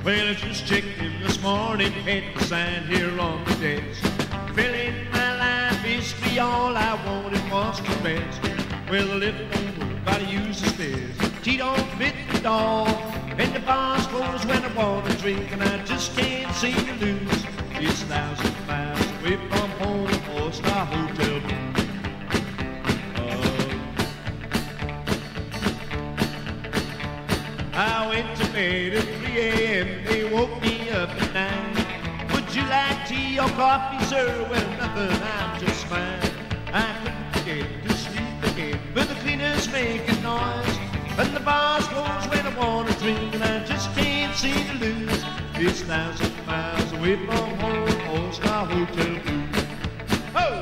Well, I just checked in this morning, had the sign here on the desk. Filling my life history, all I wanted was to rest. Well, the lift don't work, gotta use the stairs. She don't fit the door, and the bar's closed when I want to drink, and I just can't seem to lose. It's 1,000 miles away from home, four-star hotel room. I went to bed at 3 a.m., they woke me up at 9. Would you like tea or coffee, sir? Well, nothing, I'm just fine. I couldn't get to sleep again, but the cleaners making noise, and the bar's closed when I want to drink, and I just can't seem to lose. It's 1,000 miles away from home, four-star hotel room. Oh!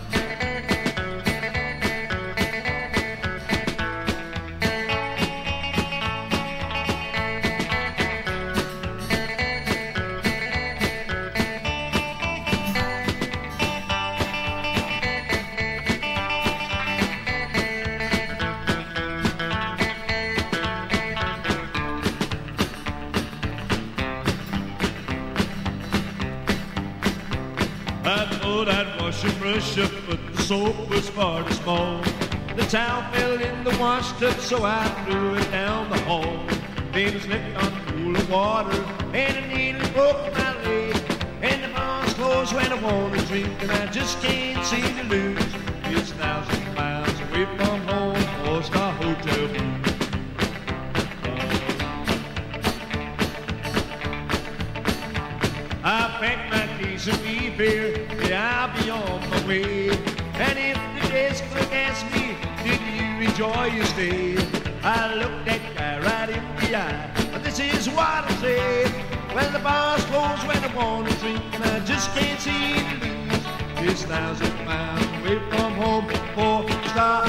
I thought I'd wash and brush up, but the soap was far too small. The towel fell in the washtub, so I threw it down the hall. Then I slipped on a pool of water, and I nearly broke my leg. And the bar's closed when I want to drink, and I just can't seem to lose. It's 1,000 miles away from home, four-star hotel room. I packed my case of beef here, yeah, I'll be on my way. And if the desk clerk asks me, did you enjoy your stay? I looked that guy right in the eye, but this is what I said. Well, the bar's closed when I want to drink, and I just can't seem to lose. It's 1,000 miles away from home, four-star